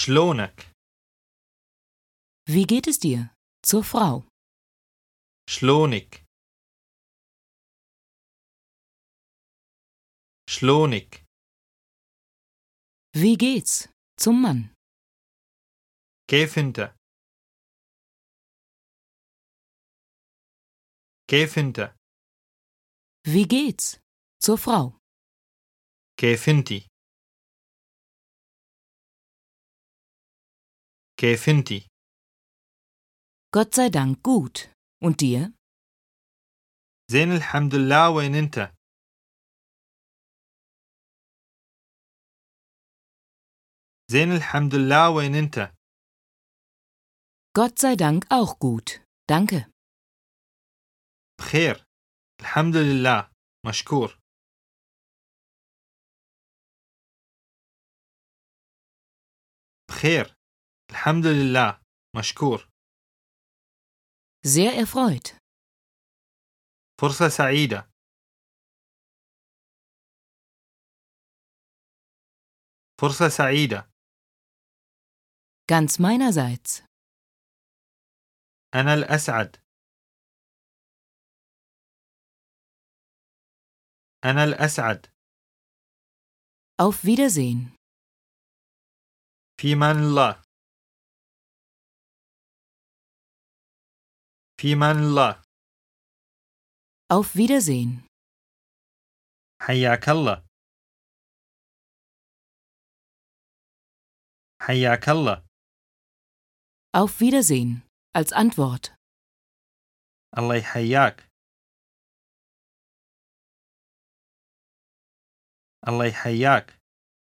شلونك؟ Wie geht es dir? Zur Frau. شلونك؟ شلونك؟ Wie geht's? Zum Mann. كيف انت؟ كيف انت؟ Wie geht's? Zur Frau. كيف انتي؟ كيف انتي؟ Gott sei Dank gut. Und dir? زين الحمد لله. وين انت؟ زين الحمد لله. وين انت؟ Gott sei Dank auch gut. Danke. بخير. الحمد لله. مشكور. بخير. الحمد لله. مشكور. Sehr erfreut. فرصة سعيدة. فرصة سعيدة. Ganz meinerseits. أنا الأسعد. أنا الأسعد. Auf Wiedersehen. في أمان الله. في أمان الله. Auf Wiedersehen. حياك الله. حياك الله. Auf Wiedersehen. Als Antwort. الله يحياك. الله يحياك.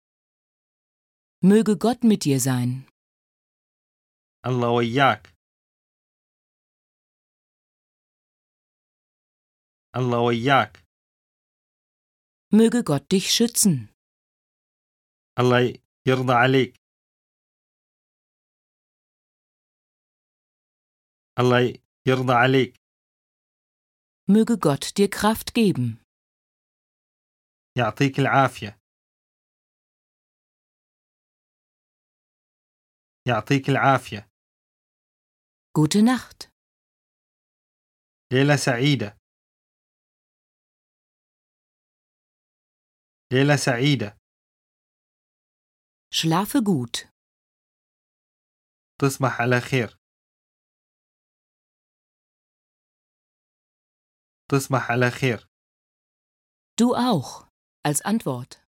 Möge Gott mit dir sein. الله وياك. الله وياك. Möge Gott dich schützen. الله يرضى عليك. الله يرضى عليك. Möge Gott dir Kraft geben. يعطيك العافية. يعطيك العافية. Gute Nacht. ليلة سعيدة. ليلة سعيدة. Schlafe gut. تصبح على خير. تصبح على خير. Du auch. Als Antwort.